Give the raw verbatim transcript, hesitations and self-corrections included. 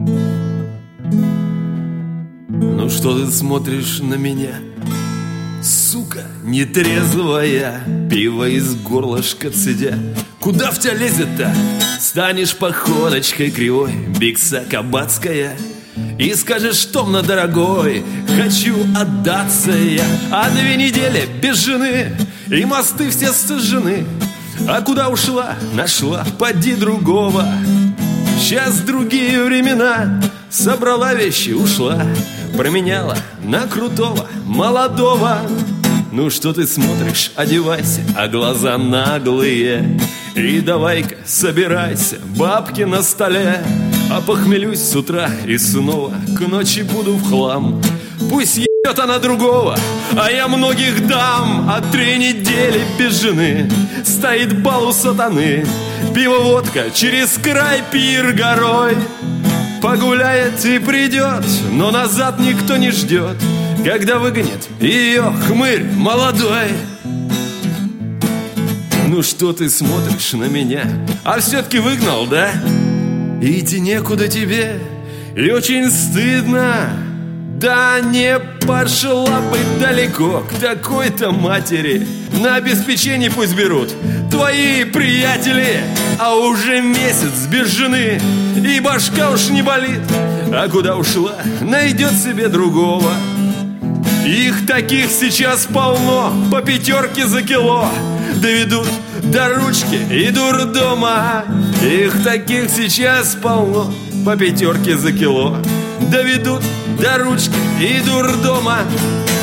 Ну что ты смотришь на меня, сука нетрезвая, пиво из горлышка цедя? Куда в тебя лезет-то? Станешь походочкой кривой, бикса кабацкая, и скажешь томно, дорогой, хочу отдаться я. А две недели без жены, и мосты все сожжены. А куда ушла? Нашла, поди другого. Сейчас другие времена, собрала вещи, ушла, променяла на крутого, молодого. Ну что ты смотришь, одевайся, а глаза наглые. И давай-ка собирайся, бабки на столе. А похмелюсь с утра и снова к ночи буду в хлам. Пусть ебет она другого, а я многих дам. А три недели без жены, стоит бал у сатаны. Пиво, водка, через край пир горой. Погуляет и придет, но назад никто не ждет, когда выгонит ее хмырь молодой. Ну что ты смотришь на меня? А все-таки выгнал, да? Идти некуда тебе, и очень стыдно. Да не пошла бы далеко к такой-то матери. На обеспечение пусть берут твои приятели. А уже месяц без жены, и башка уж не болит. А куда ушла, найдет себе другого. Их таких сейчас полно, по пятерке за кило доведут до ручки и дурдома. Их таких сейчас полно, по пятерке за кило доведут до ручки и дурдома.